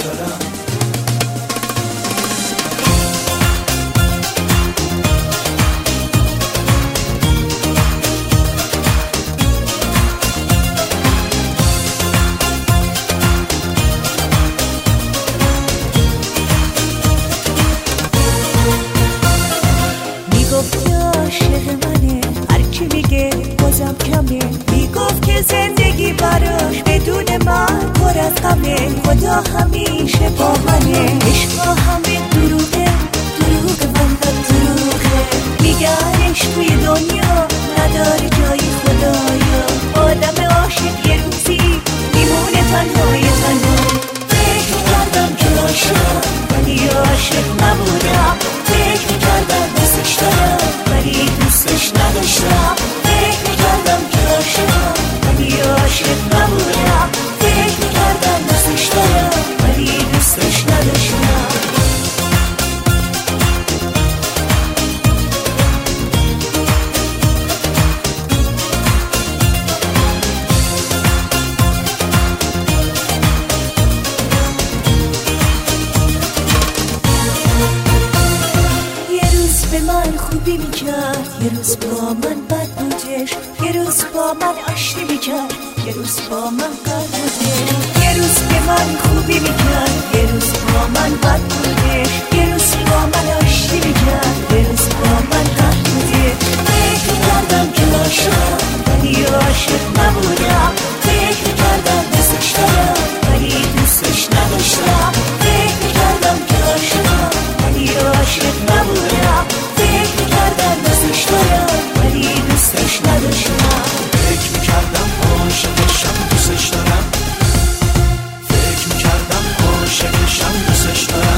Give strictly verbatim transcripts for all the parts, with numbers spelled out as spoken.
دارم. میگفت که عاشق منه، هرچی میگه بازم کمه. میگفت که زندگی براش بدون من پر از غمه. خدا همیشه با منه، عشقا همه دروغه، دروغ فقط دروغه. میگن عشق توی دنیا نداره جای خدایا. آدم عاشق یه روزی میمونه تنهای تنها. فکر کردم که عاشق ولی عاشق نبودم. فکر کردم دوستش دارم ولی دوستش نداشتم. فکر کردم که عاشقم ولی عاشق نبودم. فکر کردم دوستش دارم ولی دوستش نداشتم. به من خوبی میکرد، یه روز با من بد بودش. یه روز با من آشتی میکرد، یه روز با من بد بودش. یه روز به من خوبی میکرد، یه روز با من بد بودش. یه روز با من آشتی میکرد، یه روز با من بد بودش. فکر کردم که عاشقم ولی عاشق نبودم. فکر کردم دوستش دارم ولی دوستش نداشتم. فکر کردم که عاشقم ولی عاشق نبودم. فکر کردم دوستش دارم ولی دوستش نداشتم. فکر میکردم عاشقشم دوستش دارم. فکر میکردم عاشقشم دوستش دارم.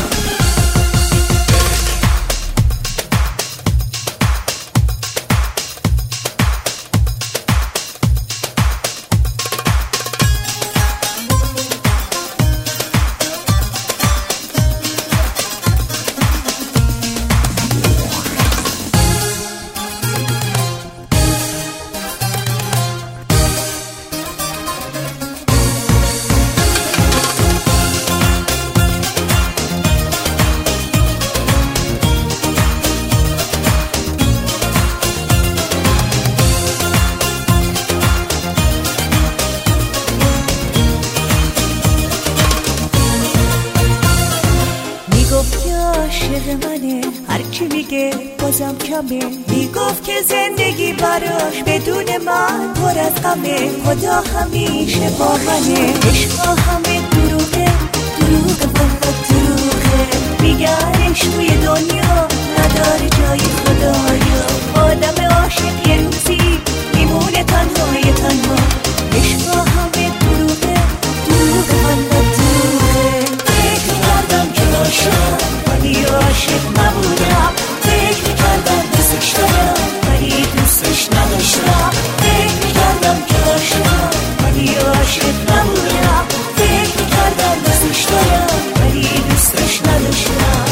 میگفت که عاشق منه، هرچی میگه بازم کمه. میگفت که زندگی براش بدون من پر از غمه. خدا همیشه با منه، عشقا همه دروغه، دروغ فقط دروغه. میگن عشق توی دنیا نداره جای خدایا. آدم عاشق یه روزی میمونه تنهای تنها. عشقا همه دروغه، دروغ فقط دروغه. فکر کردم که عاشقم ولی عاشق نبودم. فکر کردم دوستش دارم ولی دوستش نداشتم. فکر کردم که عاشقم ولی عاشق نبودم. فکر کردم دوستش دارم ولی دوستش نداشتم.